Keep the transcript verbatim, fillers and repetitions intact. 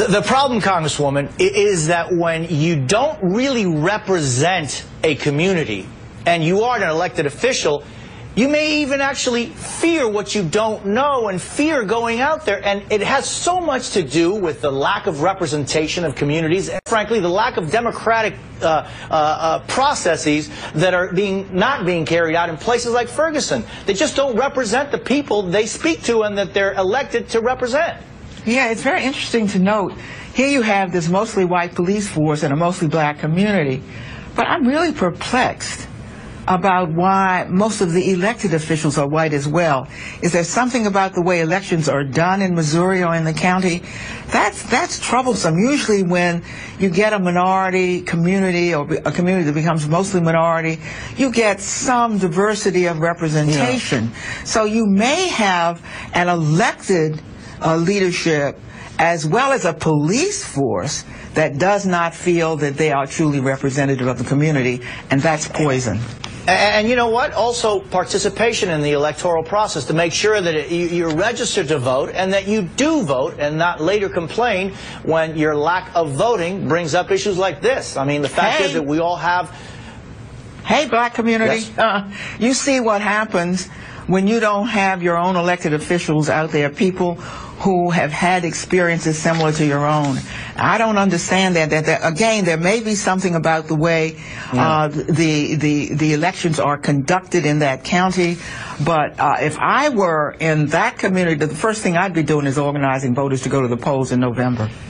The, the problem, Congresswoman, is that when you don't really represent a community and you are an elected official, you may even actually fear what you don't know and fear going out there. And it has so much to do with the lack of representation of communities and, frankly, the lack of democratic uh, uh, uh, processes that are being not being carried out in places like Ferguson. They just don't represent the people they speak to and that they're elected to represent. Yeah, it's very interesting to note. Here you have this mostly white police force and a mostly black community. But I'm really perplexed about why most of the elected officials are white as well. Is there something about the way elections are done in Missouri or in the county? That's, that's troublesome. Usually when you get a minority community or a community that becomes mostly minority, you get some diversity of representation. Yeah. So you may have an elected uh, leadership as well as a police force that does not feel that they are truly representative of the community, and that's poison. And, and you know what? Also participation in the electoral process to make sure that it, you, you're registered to vote and that you do vote and not later complain when your lack of voting brings up issues like this. I mean, the fact hey. is that we all have... Hey, black community, yes. uh, you see what happens when you don't have your own elected officials out there, people who have had experiences similar to your own. I don't understand that. That, that again, there may be something about the way yeah. uh, the the the elections are conducted in that county. But uh, if I were in that community, the first thing I'd be doing is organizing voters to go to the polls in November.